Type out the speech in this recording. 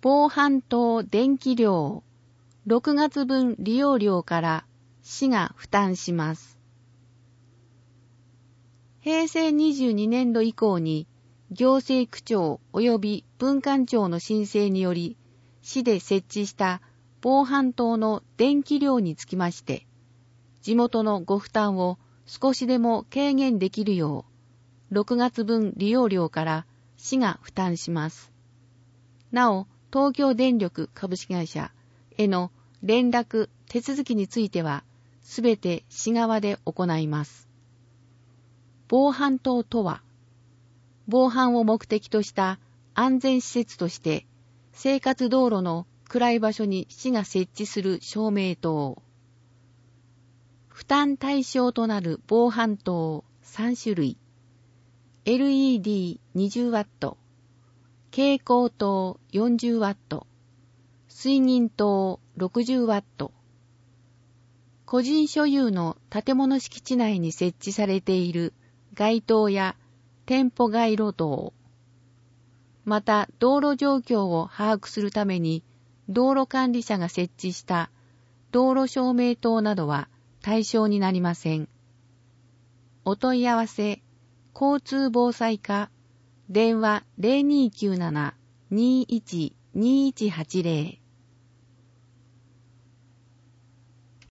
防犯灯電気料6月分利用料から市が負担します。平成22年度以降に行政区長及び分管庁の申請により市で設置した防犯灯の電気料につきまして、地元のご負担を少しでも軽減できるよう、6月分利用料から市が負担します。なお、東京電力株式会社への連絡、手続きについては、すべて市側で行います。防犯灯とは、防犯を目的とした安全施設として、生活道路の暗い場所に市が設置する照明灯。負担対象となる防犯灯3種類。LED20W、蛍光灯 40W、水銀灯 60W。個人所有の建物敷地内に設置されている街灯や店舗街路灯。また、道路状況を把握するために、道路管理者が設置した道路照明灯などは対象になりません。お問い合わせ、交通防災課、電話 0297-21-2180